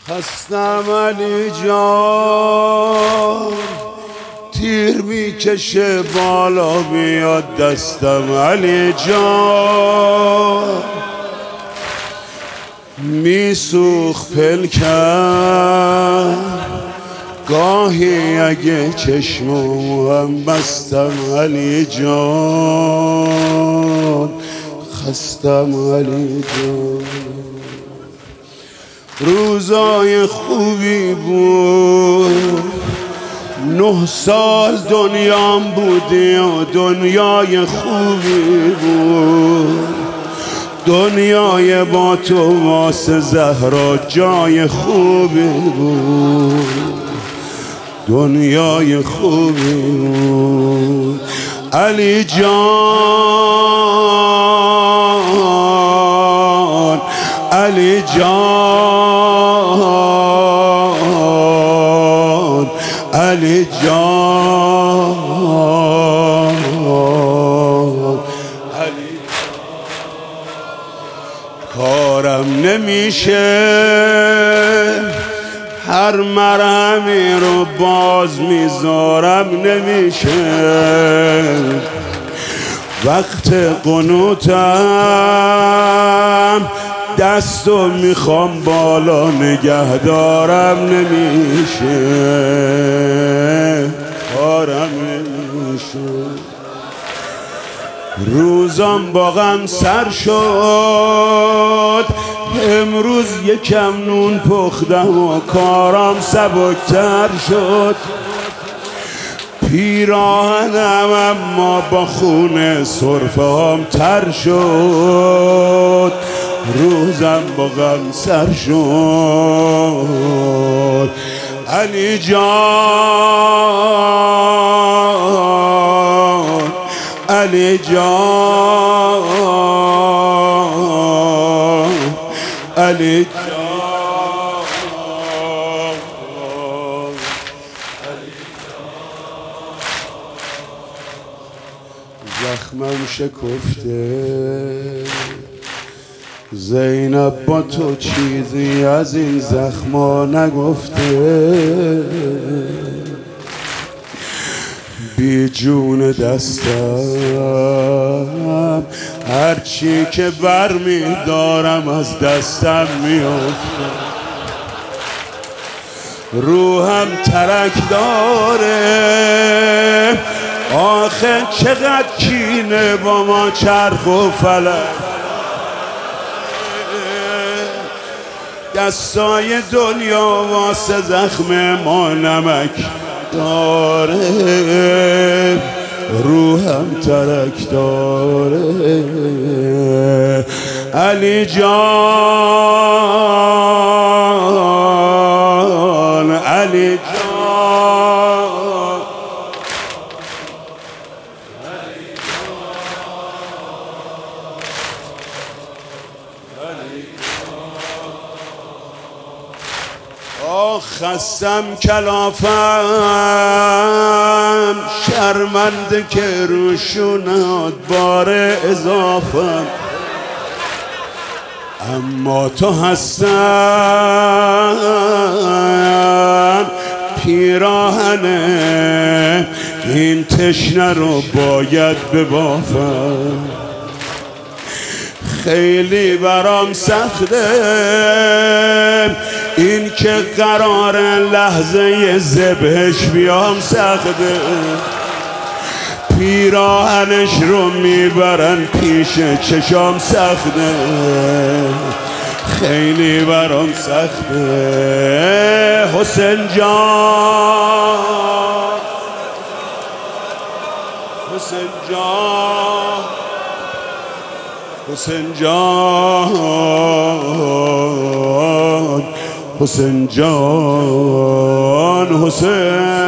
خستم علی جان، تیر میکشه بالا بیاد دستم علی جان، میسوخ پلکم گاهی اگه چشمو هم بستم علی جان، خستم علی جان. روزای خوبی بود، 9 سال دنیام بودی و دنیای خوبی بود، دنیای با تو واسه زهرا جای خوبی بود، دنیای خوبی بود علی جان، علی جان، علی جان، علی کارم نمیشه هر مرهمی رو باز میذارم نمیشه، وقت قنوتم دستو میخوام بالا نگه دارم نمیشه، کارم نمیشه. روزم با غم سر شد، امروز یکم نون پختم و کارم سبکتر شد، پیراهنم اما با خون سرفه هم تر شد، روزم با غم سر شد علی جان، علی جان، علی جان، زخمم شکفته، زینب با تو چیزی از این زخما نگفته، بی جون دستم هرچی که بر می دارم از دستم میفته، روحم ترک داره، آخه چقدر کینه با ما چرخ و فلک، دستای دنیا واسه زخم ما نمک داره، روحم ترک داره علی جان، علی جان، خستم کلافم، شرمنده که روشونات بار اضافم، اما تو هستم پیراهنه این تشنه رو باید ببافم، خیلی برام سخته این که قرار لحظه ذبحش بیام سخته، پیراهنش رو میبرن پیش چشام سخته، خیلی برام سخته حسین جان، حسین جان، حسین جان، حسین جان، حسین